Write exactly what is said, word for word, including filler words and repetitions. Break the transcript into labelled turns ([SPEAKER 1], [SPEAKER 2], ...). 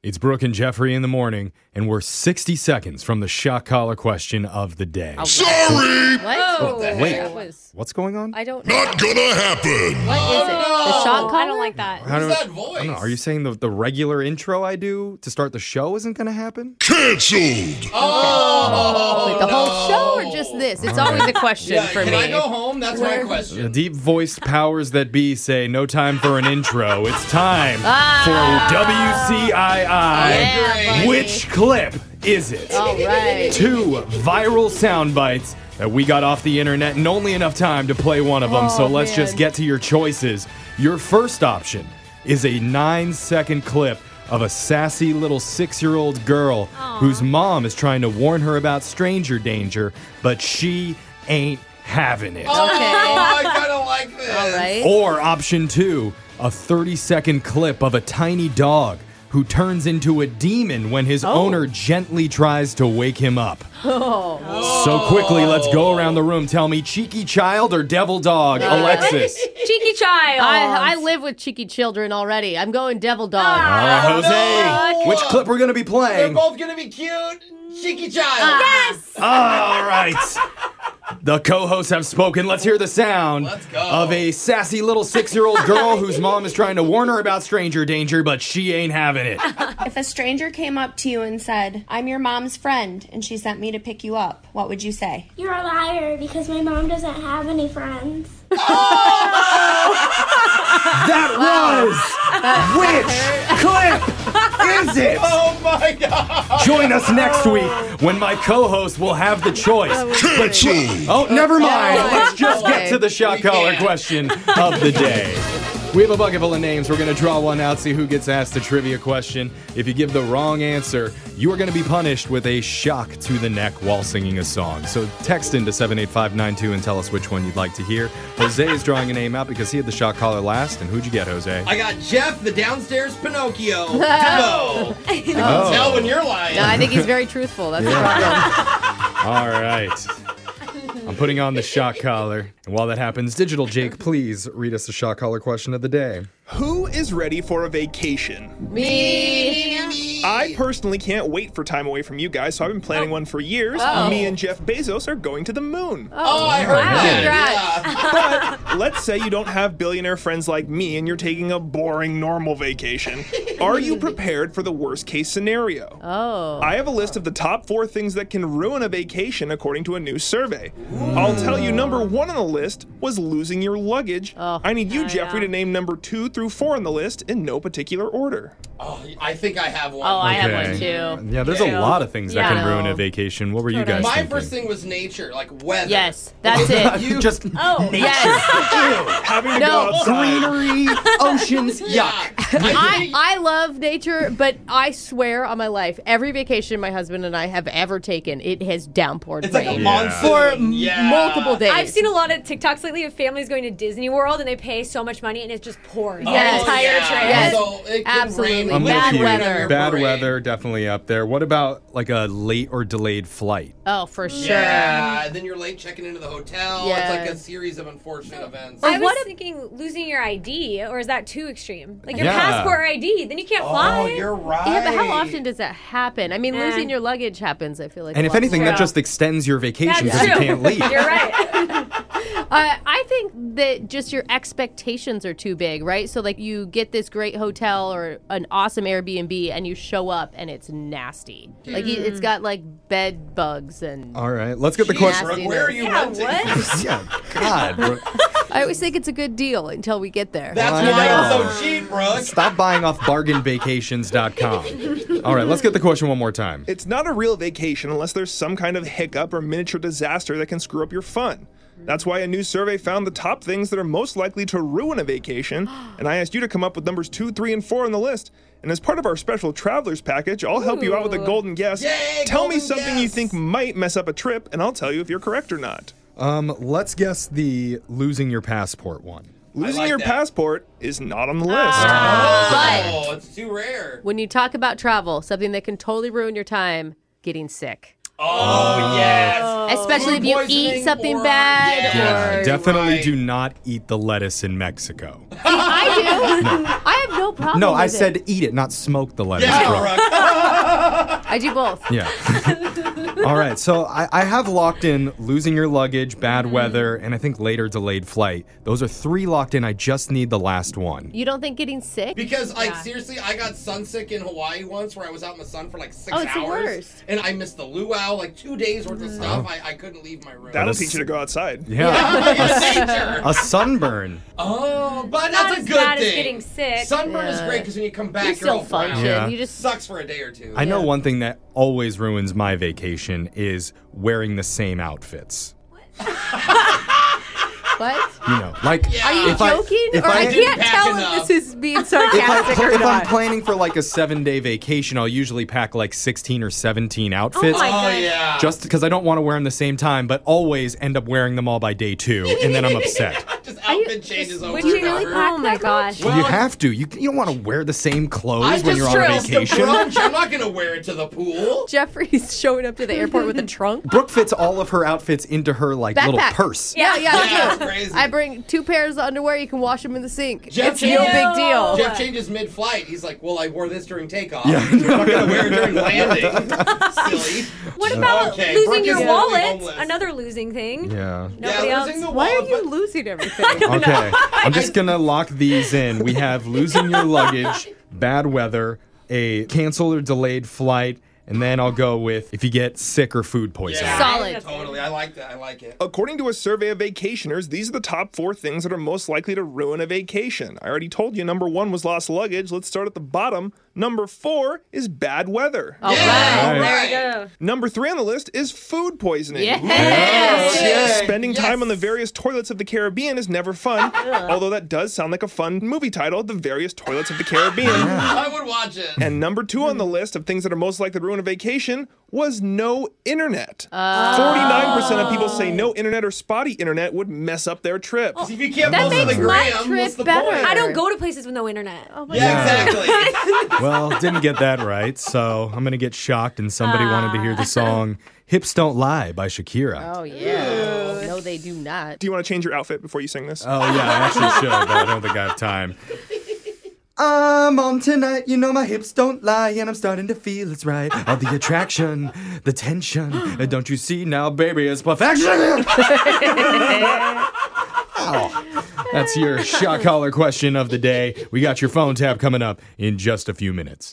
[SPEAKER 1] It's Brooke and Jeffrey in the morning, and we're sixty seconds from the shock collar question of the day.
[SPEAKER 2] Oh,
[SPEAKER 3] Sorry!
[SPEAKER 2] What?
[SPEAKER 4] Oh,
[SPEAKER 1] Wait,
[SPEAKER 2] That was,
[SPEAKER 1] what's going on?
[SPEAKER 2] I don't know.
[SPEAKER 3] Not gonna happen!
[SPEAKER 2] What is it?
[SPEAKER 4] no.
[SPEAKER 2] The shock collar?
[SPEAKER 4] I don't like that.
[SPEAKER 1] How
[SPEAKER 5] Who's
[SPEAKER 1] do-
[SPEAKER 5] that
[SPEAKER 1] I
[SPEAKER 5] voice?
[SPEAKER 1] don't know. Are you saying the, the regular intro I do to start the show isn't going to happen?
[SPEAKER 3] Cancelled!
[SPEAKER 5] Oh!
[SPEAKER 2] Wait, the
[SPEAKER 5] no.
[SPEAKER 2] whole show or just this? It's always a question
[SPEAKER 5] Yeah,
[SPEAKER 2] for
[SPEAKER 5] can
[SPEAKER 2] me.
[SPEAKER 5] I go home? That's my
[SPEAKER 1] The
[SPEAKER 5] question.
[SPEAKER 1] deep-voiced powers that be say no time for an intro. It's time
[SPEAKER 2] Ah.
[SPEAKER 1] for W C I I.
[SPEAKER 2] Yeah, buddy.
[SPEAKER 1] Which clip is it?
[SPEAKER 2] All right.
[SPEAKER 1] Two viral sound bites that we got off the internet and only enough time to play one of them.
[SPEAKER 2] Oh,
[SPEAKER 1] so let's
[SPEAKER 2] man.
[SPEAKER 1] just get to your choices. Your first option is a nine-second clip of a sassy little six-year-old girl whose mom is trying to warn her about stranger danger, but she ain't having it.
[SPEAKER 5] Oh,
[SPEAKER 2] Okay.
[SPEAKER 5] I kind of like this.
[SPEAKER 2] All right.
[SPEAKER 1] Or option two, a thirty-second clip of a tiny dog who turns into a demon when his owner gently tries to wake him up.
[SPEAKER 2] Oh.
[SPEAKER 1] So quickly, let's go around the room. Tell me, cheeky child or devil dog? Alexis.
[SPEAKER 4] Cheeky child.
[SPEAKER 2] I, I live with cheeky children already. I'm going devil dog.
[SPEAKER 1] All right, Jose.
[SPEAKER 5] no.
[SPEAKER 1] Which clip we're going to be
[SPEAKER 5] They're
[SPEAKER 1] playing?
[SPEAKER 5] both gonna be cute. Cheeky child.
[SPEAKER 4] Yes.
[SPEAKER 1] All right. The co-hosts have spoken. Let's hear the sound
[SPEAKER 5] Let's go.
[SPEAKER 1] of a sassy little six-year-old girl whose mom is trying to warn her about stranger danger, but she ain't having it.
[SPEAKER 6] If a stranger came up to you and said, "I'm your mom's friend, and she sent me to pick you up," what would you say?
[SPEAKER 7] You're a liar because my mom doesn't have any friends.
[SPEAKER 1] That was which clip is it?
[SPEAKER 5] Oh my god.
[SPEAKER 1] Join us next week when my co-host will have the choice.
[SPEAKER 3] Cancelled!
[SPEAKER 1] Oh, never mind. Let's just get
[SPEAKER 2] Okay.
[SPEAKER 1] to the shot
[SPEAKER 5] We
[SPEAKER 1] collar
[SPEAKER 5] can't.
[SPEAKER 1] question of the day. We have a bucket full of names. We're going to draw one out, see who gets asked a trivia question. If you give the wrong answer, you are going to be punished with a shock to the neck while singing a song. So text into seven eight five nine two and tell us which one you'd like to hear. Jose is drawing a name out because he had the shot collar last. And who'd you get, Jose?
[SPEAKER 5] I got Jeff, the downstairs Pinocchio. To go. You can
[SPEAKER 1] Oh.
[SPEAKER 5] tell when you're lying.
[SPEAKER 2] No, I think he's very truthful. That's the problem.
[SPEAKER 1] All right. I'm putting on the shock collar. And while that happens, Digital Jake, please read us the shock collar question of the day.
[SPEAKER 8] Who is ready for a vacation?
[SPEAKER 2] Me.
[SPEAKER 8] I personally can't wait for time away from you guys, so I've been planning one for years.
[SPEAKER 2] Oh.
[SPEAKER 8] Me and Jeff Bezos are going to the moon.
[SPEAKER 5] Oh, I heard
[SPEAKER 2] Wow.
[SPEAKER 5] that.
[SPEAKER 2] Congrats.
[SPEAKER 8] But let's say you don't have billionaire friends like me and you're taking a boring, normal vacation. Are you prepared for the worst case scenario?
[SPEAKER 2] Oh.
[SPEAKER 8] I have a list of the top four things that can ruin a vacation according to a new survey. I'll tell you number one on the list was losing your luggage.
[SPEAKER 2] Oh.
[SPEAKER 8] I need you,
[SPEAKER 4] Oh,
[SPEAKER 8] Jeffrey,
[SPEAKER 4] yeah.
[SPEAKER 8] to name number two through four on the list in no particular order.
[SPEAKER 5] Oh, I think I have one.
[SPEAKER 2] Oh, I have
[SPEAKER 1] Okay.
[SPEAKER 2] one too.
[SPEAKER 1] Yeah, there's
[SPEAKER 5] Yeah.
[SPEAKER 1] a lot of things that
[SPEAKER 2] Yeah.
[SPEAKER 1] can ruin a vacation. What were you
[SPEAKER 2] Totally.
[SPEAKER 1] guys
[SPEAKER 5] My
[SPEAKER 1] thinking?
[SPEAKER 5] first thing was nature, like weather.
[SPEAKER 2] Yes, that's it.
[SPEAKER 1] You just
[SPEAKER 4] Oh,
[SPEAKER 2] Yes.
[SPEAKER 8] Having to
[SPEAKER 2] No.
[SPEAKER 8] go outside.
[SPEAKER 1] greenery, oceans,
[SPEAKER 5] Yeah.
[SPEAKER 1] yuck.
[SPEAKER 2] I, I love nature, but I swear on my life, every vacation my husband and I have ever taken, it has downpoured
[SPEAKER 5] It's like a
[SPEAKER 2] rain.
[SPEAKER 5] monsoon.
[SPEAKER 2] For m-
[SPEAKER 5] yeah.
[SPEAKER 2] multiple days.
[SPEAKER 4] I've seen a lot of TikToks lately of families going to Disney World and they pay so much money and it just pours.
[SPEAKER 5] Oh,
[SPEAKER 4] The entire
[SPEAKER 5] yeah.
[SPEAKER 4] trip.
[SPEAKER 2] Yes.
[SPEAKER 5] So it can
[SPEAKER 2] Absolutely.
[SPEAKER 5] rain
[SPEAKER 1] I'm
[SPEAKER 5] with
[SPEAKER 2] Bad
[SPEAKER 1] with you.
[SPEAKER 2] weather.
[SPEAKER 1] Bad
[SPEAKER 5] parade.
[SPEAKER 1] weather, definitely up there. What about like a late or delayed flight?
[SPEAKER 2] Oh, for sure.
[SPEAKER 5] Yeah, then you're late checking into the hotel. It's like a
[SPEAKER 2] Yes.
[SPEAKER 5] series of unfortunate events.
[SPEAKER 4] I was
[SPEAKER 2] what if-
[SPEAKER 4] thinking losing your I D, or is that too extreme? Like your
[SPEAKER 1] Yeah.
[SPEAKER 4] passport or I D, then you can't fly.
[SPEAKER 5] Oh, you're right.
[SPEAKER 2] Yeah, but how often does that happen? I mean,
[SPEAKER 4] Eh.
[SPEAKER 2] losing your luggage happens, I feel like.
[SPEAKER 1] And
[SPEAKER 2] a
[SPEAKER 1] if
[SPEAKER 2] lot
[SPEAKER 1] anything,
[SPEAKER 2] more.
[SPEAKER 1] that just extends your vacation
[SPEAKER 4] That's
[SPEAKER 1] because you
[SPEAKER 4] true.
[SPEAKER 1] can't leave.
[SPEAKER 4] You're right.
[SPEAKER 2] Uh, I think that just your expectations are too big, right? So, like, you get this great hotel or an awesome Airbnb and you show up and it's nasty. Like, you- it's got, like, bed bugs and...
[SPEAKER 1] All right, let's get the
[SPEAKER 5] Jeez,
[SPEAKER 1] question.
[SPEAKER 5] Brooke, where are you
[SPEAKER 4] Yeah,
[SPEAKER 5] renting?
[SPEAKER 4] what?
[SPEAKER 1] Yeah, God. Bro.
[SPEAKER 2] I always think it's a good deal until we get there.
[SPEAKER 5] That's
[SPEAKER 1] I
[SPEAKER 5] why
[SPEAKER 1] know.
[SPEAKER 5] it's so cheap, Brooke.
[SPEAKER 1] Stop buying off bargain vacations dot com. All right, let's get the question one more time.
[SPEAKER 8] It's not a real vacation unless there's some kind of hiccup or miniature disaster that can screw up your fun. That's why a new survey found the top things that are most likely to ruin a vacation, and I asked you to come up with numbers two, three, and four on the list. And as part of our special travelers package, I'll help you out with a
[SPEAKER 4] Ooh.
[SPEAKER 8] golden guess.
[SPEAKER 5] Yay,
[SPEAKER 8] Tell me
[SPEAKER 5] golden
[SPEAKER 8] something you
[SPEAKER 5] guess.
[SPEAKER 8] think might mess up a trip, and I'll tell you if you're correct or not.
[SPEAKER 1] Um, let's guess the losing your passport one.
[SPEAKER 8] Losing
[SPEAKER 5] like
[SPEAKER 8] your
[SPEAKER 5] that.
[SPEAKER 8] passport is not on the list.
[SPEAKER 5] Oh, it's too rare.
[SPEAKER 2] When you talk about travel, something that can totally ruin your time, getting sick.
[SPEAKER 5] Oh, yes.
[SPEAKER 2] Especially
[SPEAKER 5] Food
[SPEAKER 2] if you
[SPEAKER 5] poisoning
[SPEAKER 2] eat something
[SPEAKER 5] or-
[SPEAKER 2] bad.
[SPEAKER 5] Yeah.
[SPEAKER 2] Or...
[SPEAKER 1] Definitely
[SPEAKER 5] right.
[SPEAKER 1] do not eat the lettuce in Mexico.
[SPEAKER 2] I do. I have no no problem
[SPEAKER 1] No,
[SPEAKER 2] with
[SPEAKER 1] I
[SPEAKER 2] it.
[SPEAKER 1] said eat it, not smoke the lettuce.
[SPEAKER 5] Yeah,
[SPEAKER 1] Brooke.
[SPEAKER 5] Brooke.
[SPEAKER 2] I do both.
[SPEAKER 1] Yeah. All right. So I, I have locked in losing your luggage, bad weather, and I think later delayed flight. Those are three locked in. I just need the last one.
[SPEAKER 2] You don't think getting sick?
[SPEAKER 5] Because, like, seriously, I got sunsick in Hawaii once where I was out in the sun for like six
[SPEAKER 2] Oh, it's the
[SPEAKER 5] hours.
[SPEAKER 2] worst.
[SPEAKER 5] And I missed the luau, like two days worth of stuff. I, I couldn't leave my room.
[SPEAKER 8] That'll
[SPEAKER 1] But a
[SPEAKER 8] teach you to go outside.
[SPEAKER 1] Yeah. A sunburn.
[SPEAKER 5] Oh, but
[SPEAKER 4] Not
[SPEAKER 5] that's a
[SPEAKER 4] as
[SPEAKER 5] good
[SPEAKER 4] bad as
[SPEAKER 5] thing.
[SPEAKER 4] getting sick.
[SPEAKER 5] Sunburn is
[SPEAKER 2] Yeah.
[SPEAKER 5] great because when you come back,
[SPEAKER 2] You
[SPEAKER 5] you're
[SPEAKER 2] still
[SPEAKER 5] all brown.
[SPEAKER 2] function.
[SPEAKER 1] Yeah.
[SPEAKER 2] You just
[SPEAKER 5] Sucks for a day or two.
[SPEAKER 1] I know
[SPEAKER 2] Yeah.
[SPEAKER 1] one thing that always ruins my vacation is wearing the same outfits.
[SPEAKER 2] what?
[SPEAKER 1] You know, like
[SPEAKER 5] Yeah.
[SPEAKER 2] Are you
[SPEAKER 1] if I-
[SPEAKER 2] joking?
[SPEAKER 1] if
[SPEAKER 2] or
[SPEAKER 1] I
[SPEAKER 2] I,
[SPEAKER 1] didn't
[SPEAKER 2] can't
[SPEAKER 5] pack
[SPEAKER 2] tell
[SPEAKER 5] enough.
[SPEAKER 2] if this is being
[SPEAKER 1] if, I,
[SPEAKER 2] sarcastic or
[SPEAKER 1] if I'm
[SPEAKER 2] not.
[SPEAKER 1] planning for like a seven day vacation, I'll usually pack like sixteen or seventeen outfits.
[SPEAKER 4] my
[SPEAKER 5] Oh,
[SPEAKER 4] God.
[SPEAKER 5] yeah.
[SPEAKER 1] Just because I don't want to wear them the same time, but always end up wearing them all by day two, and then I'm upset.
[SPEAKER 5] Just outfit changes over
[SPEAKER 4] Would
[SPEAKER 5] and
[SPEAKER 4] you really
[SPEAKER 5] over.
[SPEAKER 4] pack
[SPEAKER 2] Oh my
[SPEAKER 4] that
[SPEAKER 2] gosh.
[SPEAKER 4] much?
[SPEAKER 1] you have to. You, you don't want to wear the same clothes
[SPEAKER 5] I
[SPEAKER 1] when
[SPEAKER 5] just
[SPEAKER 1] you're on a
[SPEAKER 5] trailed to
[SPEAKER 1] vacation.
[SPEAKER 5] brunch. I'm not going to wear it to the pool.
[SPEAKER 2] Jeffrey's showing up to the airport with a trunk.
[SPEAKER 1] Brooke fits all of her outfits into her like little
[SPEAKER 2] Backpack.
[SPEAKER 1] purse.
[SPEAKER 2] Yeah, yeah, I
[SPEAKER 5] Yeah,
[SPEAKER 2] do.
[SPEAKER 5] it's crazy.
[SPEAKER 2] I bring two pairs of underwear. You can wash them in the sink.
[SPEAKER 5] Jeff
[SPEAKER 2] it's no
[SPEAKER 5] changes-
[SPEAKER 2] big deal.
[SPEAKER 5] Jeff changes mid-flight. He's like, well, I wore this during takeoff. Yeah. I'm not going to wear it during landing. Silly.
[SPEAKER 4] What about
[SPEAKER 5] Okay,
[SPEAKER 4] losing
[SPEAKER 5] Brooke
[SPEAKER 4] your
[SPEAKER 5] is
[SPEAKER 4] wallet?
[SPEAKER 5] homeless.
[SPEAKER 4] Another losing thing.
[SPEAKER 1] Yeah.
[SPEAKER 4] Nobody
[SPEAKER 5] yeah,
[SPEAKER 4] else.
[SPEAKER 5] losing the
[SPEAKER 2] Why are
[SPEAKER 5] wallet,
[SPEAKER 2] you
[SPEAKER 5] but-
[SPEAKER 2] losing everything?
[SPEAKER 1] Okay. I'm just going to lock these in. We have losing your luggage, bad weather, a canceled or delayed flight, and then I'll go with if you get sick or food poisoning.
[SPEAKER 5] Yeah,
[SPEAKER 2] Solid.
[SPEAKER 5] Totally. I like that. I like it.
[SPEAKER 8] According to a survey of vacationers, these are the top four things that are most likely to ruin a vacation. I already told you number one was lost luggage. Let's start at the bottom. Number four is bad weather.
[SPEAKER 2] All
[SPEAKER 5] Yeah,
[SPEAKER 2] right.
[SPEAKER 5] all
[SPEAKER 4] There
[SPEAKER 5] right.
[SPEAKER 4] we go.
[SPEAKER 8] Number three on the list is food poisoning.
[SPEAKER 2] Yes.
[SPEAKER 5] Yes.
[SPEAKER 8] Spending
[SPEAKER 5] Yes.
[SPEAKER 8] time on the various toilets of the Caribbean is never fun, although that does sound like a fun movie title, The Various Toilets of the Caribbean.
[SPEAKER 5] I would watch it.
[SPEAKER 8] And number two on the list of things that are most likely to ruin a vacation was no internet. forty-nine percent of people say no internet or spotty internet would mess up their trip.
[SPEAKER 5] If you can't
[SPEAKER 2] That
[SPEAKER 5] post on
[SPEAKER 2] makes
[SPEAKER 5] the
[SPEAKER 2] my
[SPEAKER 5] gram,
[SPEAKER 2] trip
[SPEAKER 5] what's the
[SPEAKER 2] better.
[SPEAKER 5] point?
[SPEAKER 4] I don't go to places with no internet.
[SPEAKER 2] Oh my
[SPEAKER 5] Yeah, exactly.
[SPEAKER 1] Well, didn't get that right, so I'm going to get shocked and somebody wanted to hear the song Hips Don't Lie by Shakira.
[SPEAKER 2] Oh yeah. No, they do not.
[SPEAKER 8] Do you want to change your outfit before you sing this?
[SPEAKER 1] Oh, yeah, I actually should, but I don't think I have time. I'm on tonight, you know my hips don't lie, and I'm starting to feel it's right. All the attraction, the tension, and don't you see now, baby, it's perfection. Ow. That's your shot collar question of the day. We got your phone tab coming up in just a few minutes.